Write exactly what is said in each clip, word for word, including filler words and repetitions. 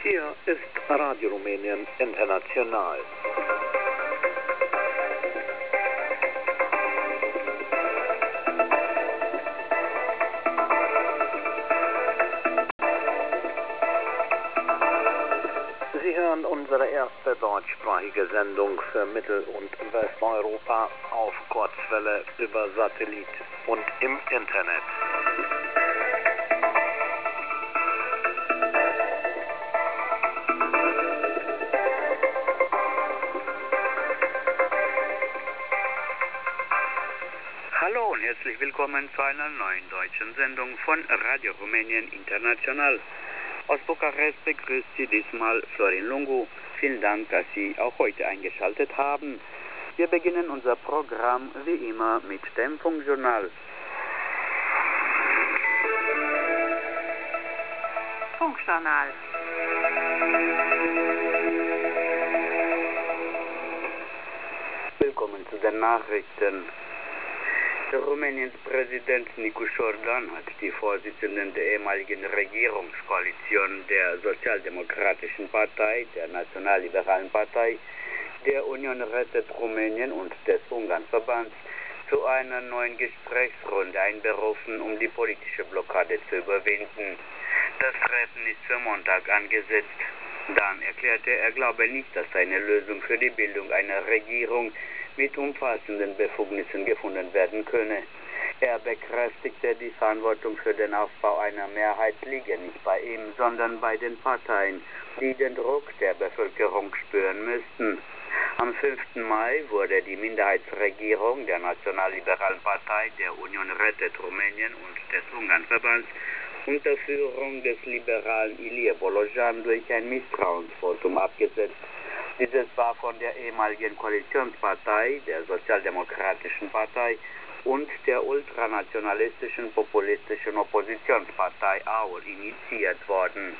Hier ist Radio Rumänien International. Sie hören unsere erste deutschsprachige Sendung für Mittel- und Westeuropa auf Kurzwelle über Satellit und im Internet. Hallo und herzlich willkommen zu einer neuen deutschen Sendung von Radio Rumänien International. Aus Bukarest begrüßt Sie diesmal Florin Lungu. Vielen Dank, dass Sie auch heute eingeschaltet haben. Wir beginnen unser Programm wie immer mit dem Funkjournal. Funkjournal. Willkommen zu den Nachrichten. Rumäniens Präsident Nicu Șordan hat die Vorsitzenden der ehemaligen Regierungskoalition der Sozialdemokratischen Partei, der Nationalliberalen Partei, der Union Rettet Rumänien und des Ungarnverbands zu einer neuen Gesprächsrunde einberufen, um die politische Blockade zu überwinden. Das Treffen ist für Montag angesetzt. Dann erklärte er, er glaube nicht, dass eine Lösung für die Bildung einer Regierung mit umfassenden Befugnissen gefunden werden könne. Er bekräftigte, die Verantwortung für den Aufbau einer Mehrheit liege nicht bei ihm, sondern bei den Parteien, die den Druck der Bevölkerung spüren müssten. Am fünften Mai wurde die Minderheitsregierung der Nationalliberalen Partei, der Union Rettet Rumänien und des Ungarnverbands unter Führung des liberalen Ilie Bolojan durch ein Misstrauensvotum abgesetzt. Dieses war von der ehemaligen Koalitionspartei, der Sozialdemokratischen Partei und der ultranationalistischen populistischen Oppositionspartei A U R initiiert worden.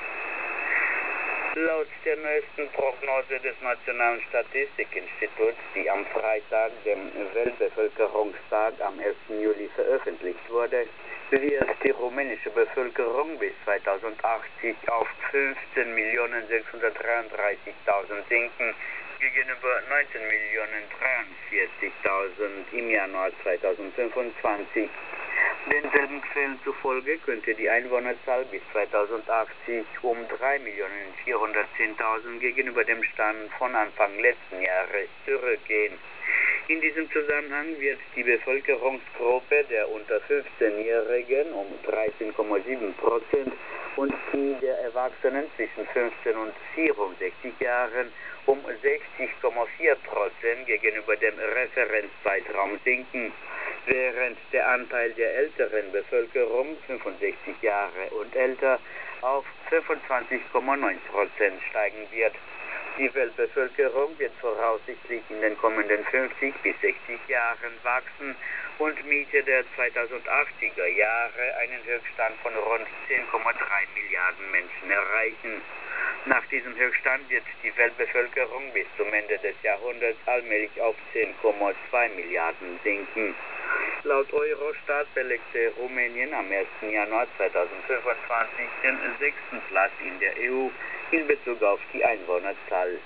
Laut der neuesten Prognose des Nationalen Statistikinstituts, die am Freitag, dem Weltbevölkerungstag am ersten Juli veröffentlicht wurde, wird die rumänische Bevölkerung bis zweitausendachtzig auf fünfzehn Millionen sechshundertdreiunddreißigtausend sinken, gegenüber neunzehn Millionen dreiundvierzigtausend im Januar zweitausendfünfundzwanzig. Denselben Quellen zufolge könnte die Einwohnerzahl bis zweitausendachtzig um drei Millionen vierhundertzehntausend gegenüber dem Stand von Anfang letzten Jahres zurückgehen. In diesem Zusammenhang wird die Bevölkerungsgruppe der unter fünfzehnjährigen um dreizehn Komma sieben Prozent und die der Erwachsenen zwischen fünfzehn und vierundsechzig Jahren um sechzig Komma vier Prozent gegenüber dem Referenzzeitraum sinken, während der Anteil der älteren Bevölkerung, fünfundsechzig Jahre und älter, auf fünfundzwanzig Komma neun Prozent steigen wird. Die Weltbevölkerung wird voraussichtlich in den kommenden fünfzig bis sechzig Jahren wachsen und Mitte der zweitausendachtziger Jahre einen Höchststand von rund zehn Komma drei Milliarden Menschen erreichen. Nach diesem Höchststand wird die Weltbevölkerung bis zum Ende des Jahrhunderts allmählich auf zehn Komma zwei Milliarden sinken. Laut Eurostat belegte Rumänien am ersten Januar zweitausendfünfundzwanzig den sechsten Platz in der E U in Bezug auf die Einwohnerzahl.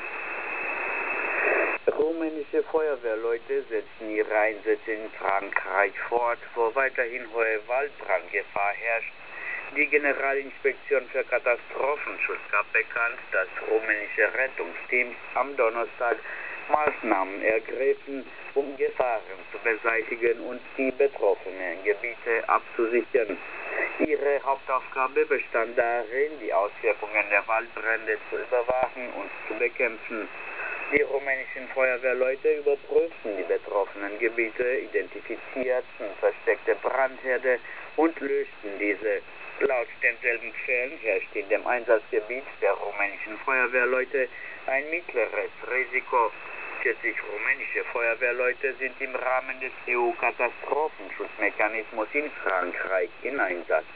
Rumänische Feuerwehrleute setzen ihre Einsätze in Frankreich fort, wo weiterhin hohe Waldbrandgefahr herrscht. Die Generalinspektion für Katastrophenschutz gab bekannt, dass rumänische Rettungsteams am Donnerstag Maßnahmen ergriffen, um Gefahren zu beseitigen und die betroffenen Gebiete abzusichern. Ihre Hauptaufgabe bestand darin, die Auswirkungen der Waldbrände zu überwachen und zu bekämpfen. Die rumänischen Feuerwehrleute überprüften die betroffenen Gebiete, identifizierten versteckte Brandherde und löschten diese. Laut denselben Quellen herrscht in dem Einsatzgebiet der rumänischen Feuerwehrleute ein mittleres Risiko. vierzig rumänische Feuerwehrleute sind im Rahmen des E U-Katastrophenschutzmechanismus in Frankreich in Einsatz.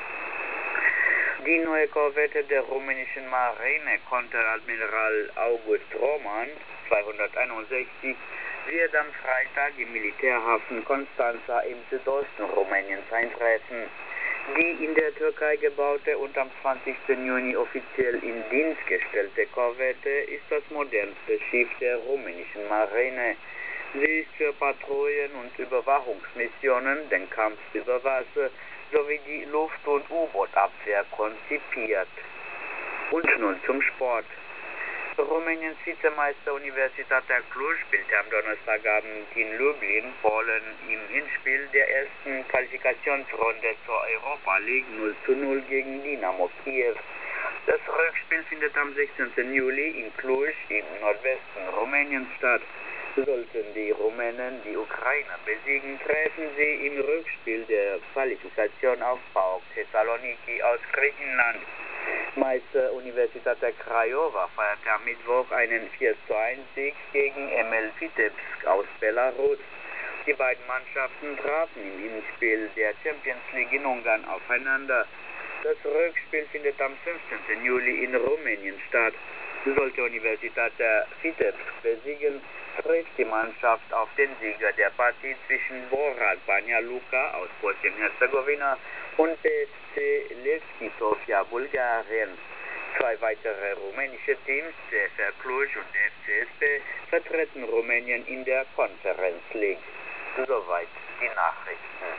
Die neue Korvette der rumänischen Marine, Konteradmiral August Roman, zweihunderteinundsechzig, wird am Freitag im Militärhafen Constanța im Südosten Rumäniens eintreffen. Die in der Türkei gebaute und am zwanzigsten Juni offiziell in Dienst gestellte Korvette ist das modernste Schiff der rumänischen Marine. Sie ist für Patrouillen und Überwachungsmissionen, den Kampf über Wasser sowie die Luft- und U-Boot-Abwehr konzipiert. Und nun zum Sport. Rumäniens Vizemeister Universitatea Cluj spielte am Donnerstagabend in Lublin, Polen, im Hinspiel der ersten Qualifikationsrunde zur Europa League null zu null gegen Dynamo Kiew. Das Rückspiel findet am sechzehnten Juli in Cluj im Nordwesten Rumäniens statt. Sollten die Rumänen die Ukrainer besiegen, treffen sie im Rückspiel der Qualifikation auf PAOK Thessaloniki aus Griechenland. Meister Universitatea Craiova feierte am Mittwoch einen vier zu eins Sieg gegen M L Vitebsk aus Belarus. Die beiden Mannschaften trafen im Hinspiel der Champions League in Ungarn aufeinander. Das Rückspiel findet am fünfzehnten Juli in Rumänien statt. Sollte Universitatea Vitebsk besiegen, trifft die Mannschaft auf den Sieger der Partie zwischen Borac Banja Luka aus Bosnien-Herzegowina und B S C Levski Sofia, Bulgarien. Zwei weitere rumänische Teams, C F R Cluj und F C S P, vertreten Rumänien in der Conference League. Soweit die Nachrichten.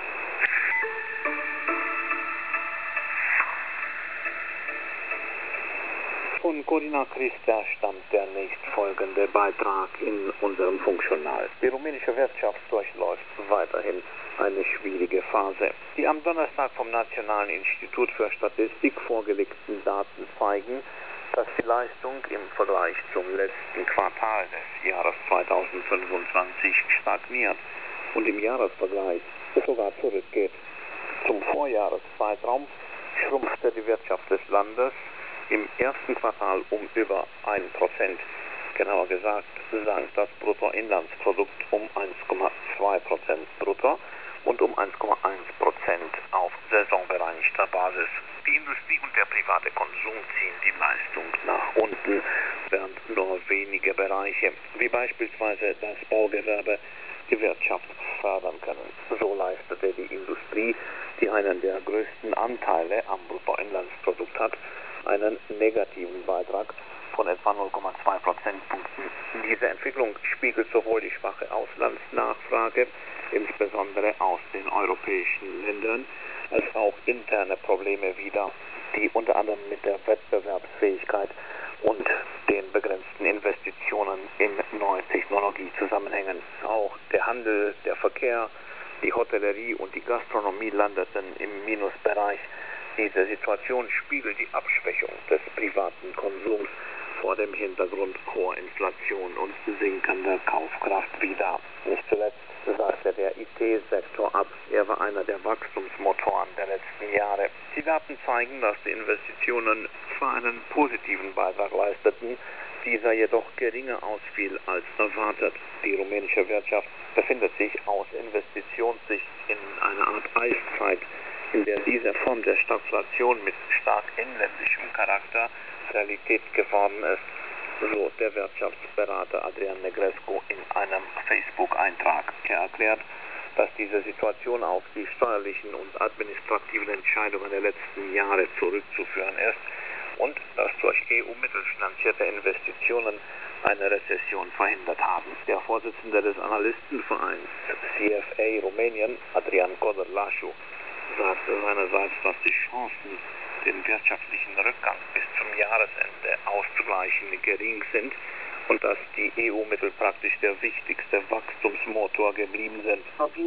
Von Corina Christa stammt der nächstfolgende Beitrag in unserem Funkjournal. Die rumänische Wirtschaft durchläuft weiterhin eine schwierige Phase. Die am Donnerstag vom Nationalen Institut für Statistik vorgelegten Daten zeigen, dass die Leistung im Vergleich zum letzten Quartal des Jahres zweitausendfünfundzwanzig stagniert und im Jahresvergleich sogar zurückgeht. Zum Vorjahreszeitraum schrumpfte die Wirtschaft des Landes im ersten Quartal um über ein Prozent. Genauer gesagt sank das Bruttoinlandsprodukt um eins Komma zwei Prozent brutto und um eins Komma eins Prozent auf saisonbereinigter Basis. Die Industrie und der private Konsum ziehen die Leistung nach unten, während nur wenige Bereiche, wie beispielsweise das Baugewerbe, die Wirtschaft fördern können. So leistete die Industrie, die einen der größten Anteile am Bruttoinlandsprodukt hat, einen negativen Beitrag von etwa null Komma zwei Prozentpunkten. Diese Entwicklung spiegelt sowohl die schwache Auslandsnachfrage, insbesondere aus den europäischen Ländern, als auch interne Probleme wider, die unter anderem mit der Wettbewerbsfähigkeit und den begrenzten Investitionen in neue Technologie zusammenhängen. Auch der Handel, der Verkehr, die Hotellerie und die Gastronomie landeten im Minusbereich. Diese Situation spiegelt die Abschwächung des privaten Konsums vor dem Hintergrund hoher Inflation und sinkender Kaufkraft wider. Nicht zuletzt sagte der I T-Sektor ab. Er war einer der Wachstumsmotoren der letzten Jahre. Die Daten zeigen, dass die Investitionen zwar einen positiven Beitrag leisteten, dieser jedoch geringer ausfiel als erwartet. Die rumänische Wirtschaft befindet sich aus Investitionssicht in einer Art Eiszeit, in der diese Form der Stagflation mit stark inländischem Charakter Realität geworden ist, so der Wirtschaftsberater Adrian Negrescu in einem Facebook-Eintrag. Er erklärt, dass diese Situation auf die steuerlichen und administrativen Entscheidungen der letzten Jahre zurückzuführen ist und dass durch E U-Mittel finanzierte Investitionen eine Rezession verhindert haben. Der Vorsitzende des Analystenvereins C F A Rumänien, Adrian Codorlașu, sagte seinerseits, dass die Chancen, den wirtschaftlichen Rückgang bis zum Jahresende auszugleichen, gering sind und dass die E U-Mittel praktisch der wichtigste Wachstumsmotor geblieben sind.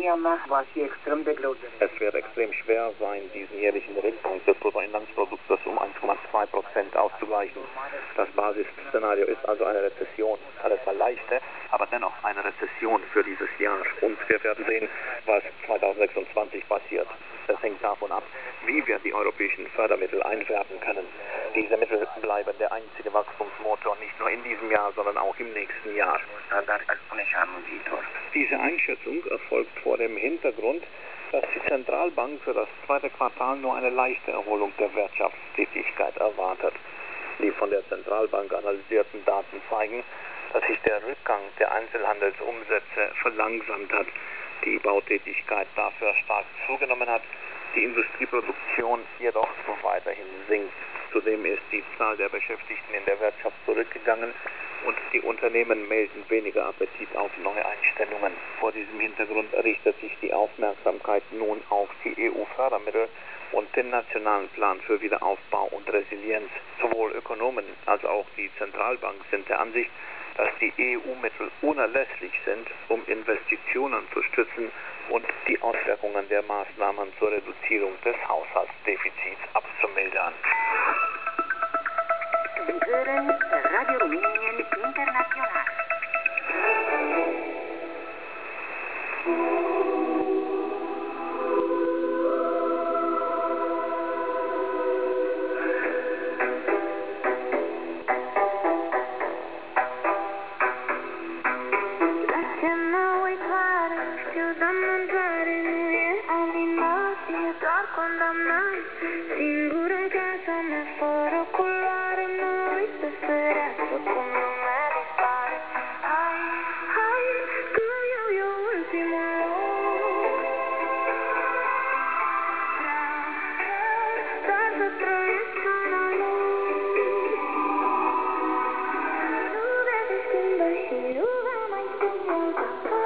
Es wird extrem schwer sein, diesen jährlichen Rückgang des Bruttoinlandsproduktes um eins Komma zwei Prozent auszugleichen. Das Basisszenario ist also eine Rezession. Alles war leichter, aber dennoch eine Rezession für dieses Jahr. Und wir werden sehen, was zweitausendsechsundzwanzig passiert. Es hängt davon ab, wie wir die europäischen Fördermittel einwerben können. Diese Mittel bleiben der einzige Wachstumsmotor nicht nur in diesem Jahr, sondern auch im nächsten Jahr. Diese Einschätzung erfolgt vor dem Hintergrund, dass die Zentralbank für das zweite Quartal nur eine leichte Erholung der Wirtschaftstätigkeit erwartet. Die von der Zentralbank analysierten Daten zeigen, dass sich der Rückgang der Einzelhandelsumsätze verlangsamt hat, die Bautätigkeit dafür stark zugenommen hat die Industrieproduktion jedoch weiterhin sinkt. Zudem ist die Zahl der Beschäftigten in der Wirtschaft zurückgegangen und die Unternehmen melden weniger Appetit auf neue Einstellungen. Vor diesem Hintergrund richtet sich die Aufmerksamkeit nun auf die E U-Fördermittel und den nationalen Plan für Wiederaufbau und Resilienz. Sowohl Ökonomen als auch die Zentralbank sind der Ansicht, dass die E U-Mittel unerlässlich sind, um Investitionen zu stützen und die Auswirkungen der Maßnahmen zur Reduzierung des Haushaltsdefizits abzumildern. Sie hören Radio Rumänien International. Singur în casa mea, fără culoare, mă uit pe fereastră cum lumea dispare. Hai, hai, că iau eu ultimul loc. Vreau, vreau, doar să trăiesc până luni. Lumea se schimbă și nu va mai fi niciodată.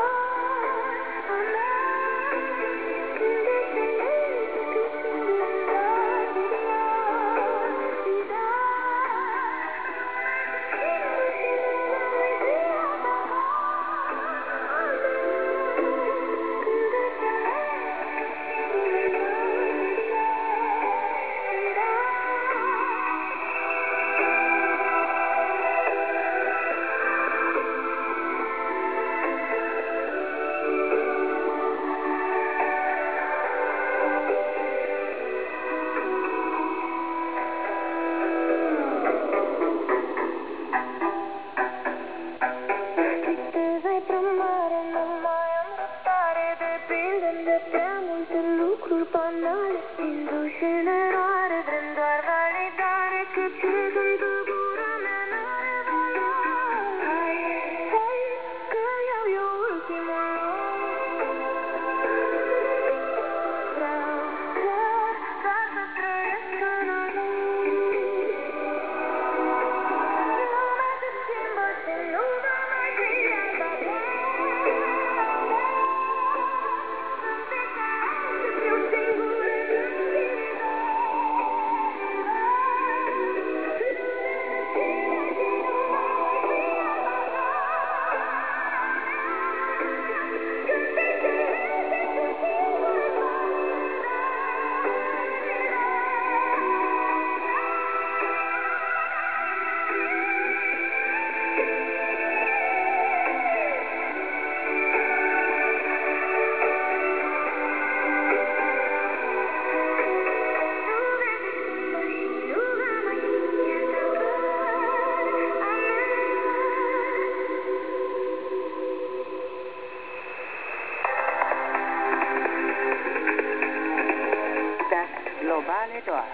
Globale Dorf.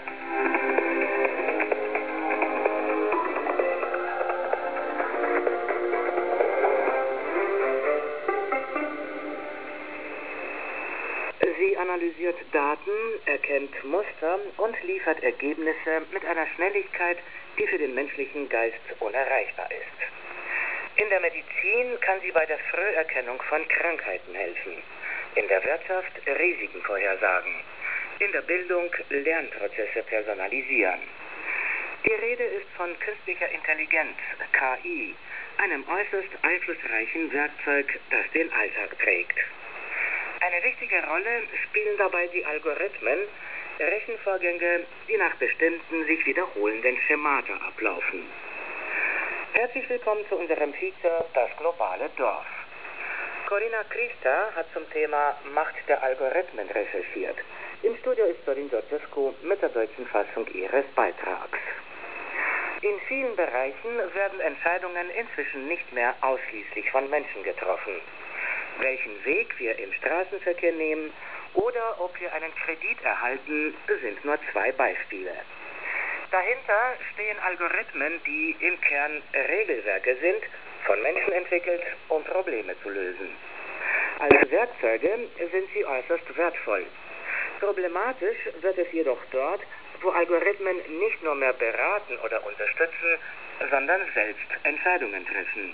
Sie analysiert Daten, erkennt Muster und liefert Ergebnisse mit einer Schnelligkeit, die für den menschlichen Geist unerreichbar ist. In der Medizin kann sie bei der Früherkennung von Krankheiten helfen, in der Wirtschaft Risiken vorhersagen, in der Bildung Lernprozesse personalisieren. Die Rede ist von künstlicher Intelligenz, K I, einem äußerst einflussreichen Werkzeug, das den Alltag prägt. Eine wichtige Rolle spielen dabei die Algorithmen, Rechenvorgänge, die nach bestimmten sich wiederholenden Schemata ablaufen. Herzlich willkommen zu unserem Feature Das globale Dorf. Corina Christa hat zum Thema Macht der Algorithmen recherchiert. Im Studio ist Sorin Georgescu mit der deutschen Fassung ihres Beitrags. In vielen Bereichen werden Entscheidungen inzwischen nicht mehr ausschließlich von Menschen getroffen. Welchen Weg wir im Straßenverkehr nehmen oder ob wir einen Kredit erhalten, sind nur zwei Beispiele. Dahinter stehen Algorithmen, die im Kern Regelwerke sind, von Menschen entwickelt, um Probleme zu lösen. Als Werkzeuge sind sie äußerst wertvoll. Problematisch wird es jedoch dort, wo Algorithmen nicht nur mehr beraten oder unterstützen, sondern selbst Entscheidungen treffen.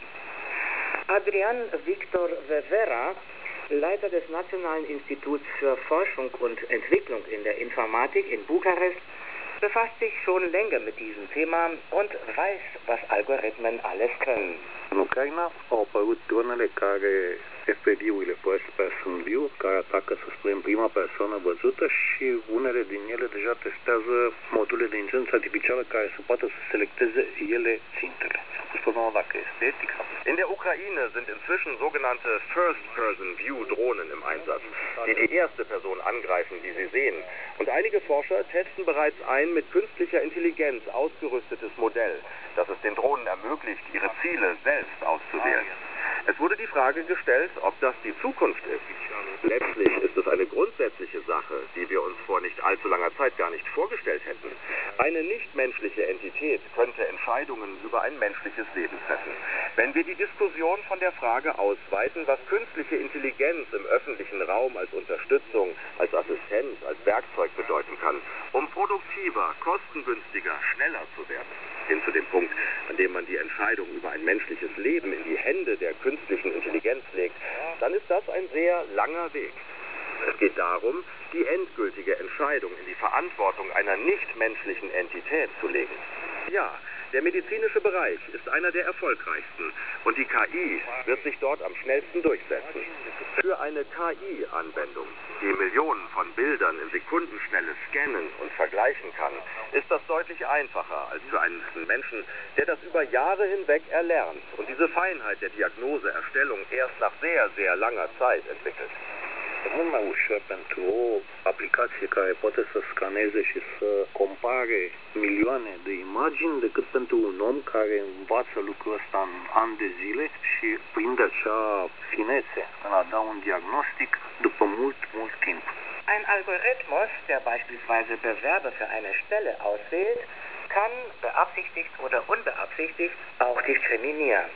Adrian Victor Vevera, Leiter des Nationalen Instituts für Forschung und Entwicklung in der Informatik in Bukarest, befasst sich schon länger mit diesem Thema und weiß, was Algorithmen alles können. În Ucraina au apărut dronele care, F P V-urile First Person View, care atacă, să spunem, prima persoană văzută și unele din ele deja testează module de inteligență artificială care să poată să selecteze ele țintele. S-a pus problema dacă este etic. In der Ukraine sind inzwischen sogenannte First-Person-View-Drohnen im Einsatz, die die erste Person angreifen, die sie sehen. Und einige Forscher testen bereits ein mit künstlicher Intelligenz ausgerüstetes Modell, das es den Drohnen ermöglicht, ihre Ziele selbst auszuwählen. Es wurde die Frage gestellt, ob das die Zukunft ist. Letztlich ist es eine grundsätzliche Sache, die wir uns vor nicht allzu langer Zeit gar nicht vorgestellt hätten. Eine nichtmenschliche Entität könnte Entscheidungen über ein menschliches Leben treffen. Wenn wir die Diskussion von der Frage ausweiten, was künstliche Intelligenz im öffentlichen Raum als Unterstützung, als Assistenz, als Werkzeug bedeuten kann, um produktiver, kostengünstiger, schneller zu werden, hin zu dem Punkt, an dem man die Entscheidung über ein menschliches Leben in die Hände der künstlichen Intelligenz legt, dann ist das ein sehr langer Weg. Es geht darum, die endgültige Entscheidung in die Verantwortung einer nichtmenschlichen Entität zu legen. Ja, der medizinische Bereich ist einer der erfolgreichsten und die K I wird sich dort am schnellsten durchsetzen. Für eine K I-Anwendung, die Millionen von Bildern in Sekundenschnelle scannen und vergleichen kann, ist das deutlich einfacher als für einen Menschen, der das über Jahre hinweg erlernt und diese Feinheit der Diagnoseerstellung erst nach sehr, sehr langer Zeit entwickelt. E mult mai ușor pentru o aplicație care poate să scaneze și să compare milioane de imagini decât pentru un om care învață lucrul ăsta în ani de zile și prinde acea finețe în a da un diagnostic după mult, mult timp. Ein Algorithmus, der beispielsweise Bewerber für eine Stelle auswählt, kann, beabsichtigt oder unbeabsichtigt, auch diskriminieren.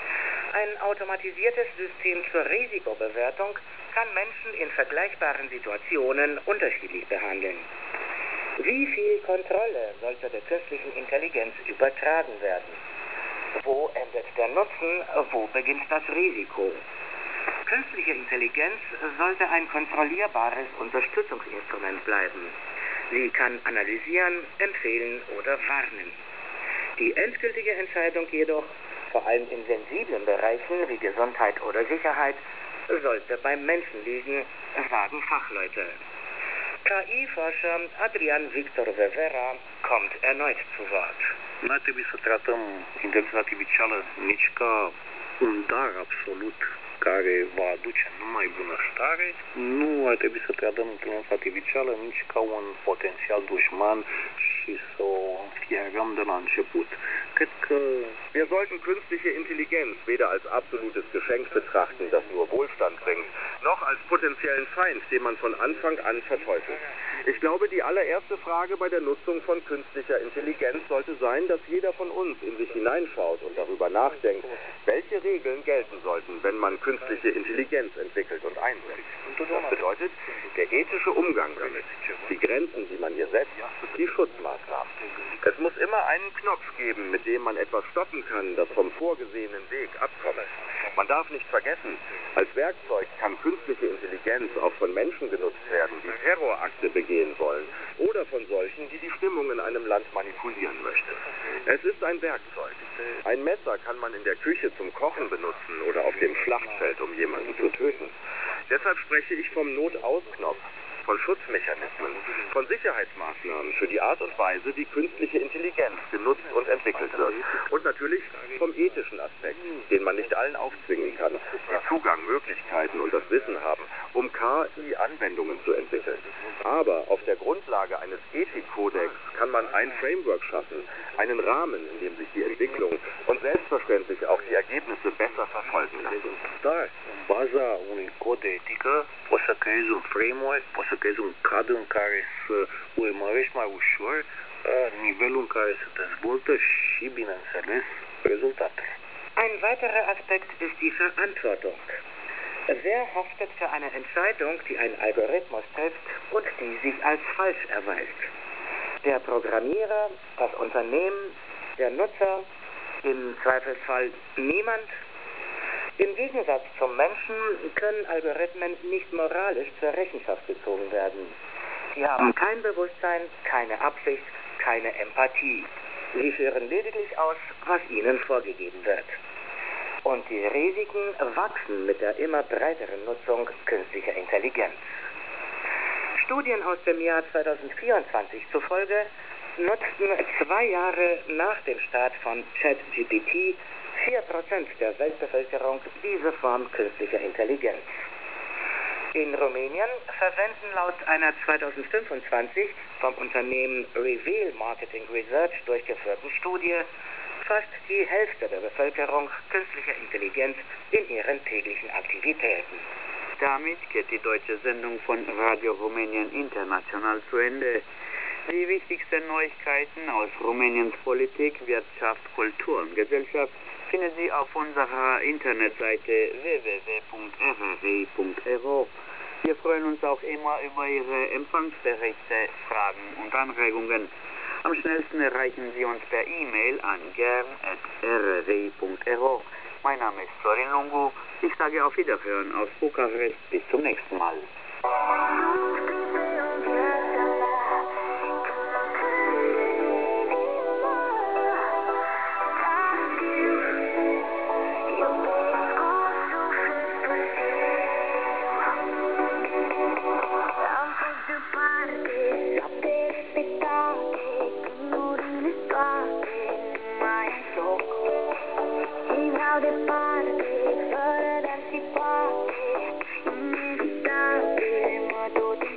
Ein automatisiertes System zur Risikobewertung kann Menschen in vergleichbaren Situationen unterschiedlich behandeln. Wie viel Kontrolle sollte der künstlichen Intelligenz übertragen werden? Wo endet der Nutzen? Wo beginnt das Risiko? Künstliche Intelligenz sollte ein kontrollierbares Unterstützungsinstrument bleiben. Sie kann analysieren, empfehlen oder warnen. Die endgültige Entscheidung jedoch, vor allem in sensiblen Bereichen wie Gesundheit oder Sicherheit, sollte beim Menschen liegen, sagen Fachleute. K I-Forscher Adrian Victor Vevera kommt erneut zu Wort. Nu ar trebui să tratăm inteligența artificială nici ca un dar absolut care va aduce numai bunăstare, nu ar trebui să tratăm inteligența artificială nici ca un potențial dușman și să o înfierăm de la început. Cred că wir sollten künstliche Intelligenz weder als absolutes Geschenk betrachten, das nur Wohlstand bringt, noch als potenziellen Feind, den man von Anfang an verteufelt. Ich glaube, die allererste Frage bei der Nutzung von künstlicher Intelligenz sollte sein, dass jeder von uns in sich hineinschaut und darüber nachdenkt, welche Regeln gelten sollten, wenn man künstliche Intelligenz entwickelt und einsetzt. Das bedeutet, der ethische Umgang damit, die Grenzen, die man ihr setzt, die Schutzmaßnahmen. Es muss immer einen Knopf geben, mit dem man etwas stoppen kann, das vom vorgesehenen Weg abkommt. Man darf nicht vergessen, als Werkzeug kann künstliche Intelligenz auch von Menschen genutzt werden, die Terrorakte begehen wollen oder von solchen, die die Stimmung in einem Land manipulieren möchten. Es ist ein Werkzeug. Ein Messer kann man in der Küche zum Kochen benutzen oder auf dem Schlachtfeld, um jemanden zu töten. Deshalb spreche ich vom Notausknopf, von Schutzmechanismen, von Sicherheitsmaßnahmen für die Art und Weise, wie künstliche Intelligenz genutzt und entwickelt wird. Und natürlich vom ethischen Aspekt, den man nicht allen aufzwingen kann, die Zugang, Möglichkeiten und das Wissen haben, um K I-Anwendungen zu entwickeln. Aber auf der Grundlage eines Ethikkodex kann man ein Framework schaffen, einen Rahmen, in dem sich die Entwicklung und selbstverständlich auch die Ergebnisse besser verfolgen lassen. Dar, în baza unui cod de etică, poți să creezi un framework, poți să creezi un cadru în care să urmărești mai ușor nivelul în care se dezvoltă și, bineînțeles, rezultatele. Ein weiterer Aspekt ist die Verantwortung. Wer haftet für eine Entscheidung, die ein Algorithmus trifft und die sich als falsch erweist? Der Programmierer, das Unternehmen, der Nutzer, im Zweifelsfall niemand? Im Gegensatz zum Menschen können Algorithmen nicht moralisch zur Rechenschaft gezogen werden. Sie haben kein Bewusstsein, keine Absicht, keine Empathie. Sie führen lediglich aus, was ihnen vorgegeben wird. Und die Risiken wachsen mit der immer breiteren Nutzung künstlicher Intelligenz. Studien aus dem Jahr zweitausendvierundzwanzig zufolge nutzten zwei Jahre nach dem Start von ChatGPT vier Prozent der Weltbevölkerung diese Form künstlicher Intelligenz. In Rumänien verwenden laut einer zweitausendfünfundzwanzig vom Unternehmen Reveal Marketing Research durchgeführten Studie fast die Hälfte der Bevölkerung künstliche Intelligenz in ihren täglichen Aktivitäten. Damit geht die deutsche Sendung von Radio Rumänien International zu Ende. Die wichtigsten Neuigkeiten aus Rumäniens Politik, Wirtschaft, Kultur und Gesellschaft finden Sie auf unserer Internetseite w w w punkt r r i punkt r o. Wir freuen uns auch immer über Ihre Empfangsberichte, Fragen und Anregungen. Am schnellsten erreichen Sie uns per E-Mail an gern at r r i punkt r o. Mein Name ist Florin Lungu. Ich sage auf Wiederhören aus Bukarest. Bis zum nächsten Mal. Departe, fără dar și poate, inevitabile, mă tot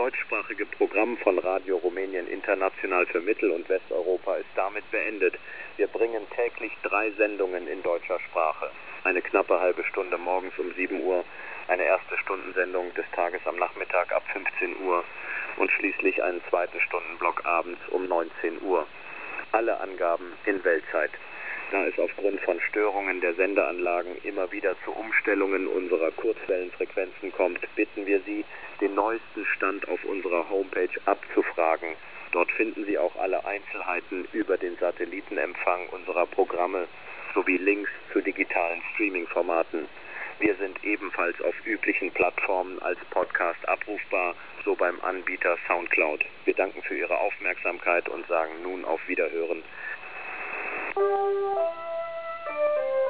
deutschsprachige Programm von Radio Rumänien International für Mittel- und Westeuropa ist damit beendet. Wir bringen täglich drei Sendungen in deutscher Sprache. Eine knappe halbe Stunde morgens um sieben Uhr, eine erste Stundensendung des Tages am Nachmittag ab fünfzehn Uhr und schließlich einen zweiten Stundenblock abends um neunzehn Uhr. Alle Angaben in Weltzeit. Da es aufgrund von Störungen der Sendeanlagen immer wieder zu Umstellungen unserer Kurzwellenfrequenzen kommt, bitten wir Sie, den neuesten Stand auf unserer Homepage abzufragen. Dort finden Sie auch alle Einzelheiten über den Satellitenempfang unserer Programme sowie Links zu digitalen Streaming-Formaten. Wir sind ebenfalls auf üblichen Plattformen als Podcast abrufbar, so beim Anbieter Soundcloud. Wir danken für Ihre Aufmerksamkeit und sagen nun auf Wiederhören. Thank you.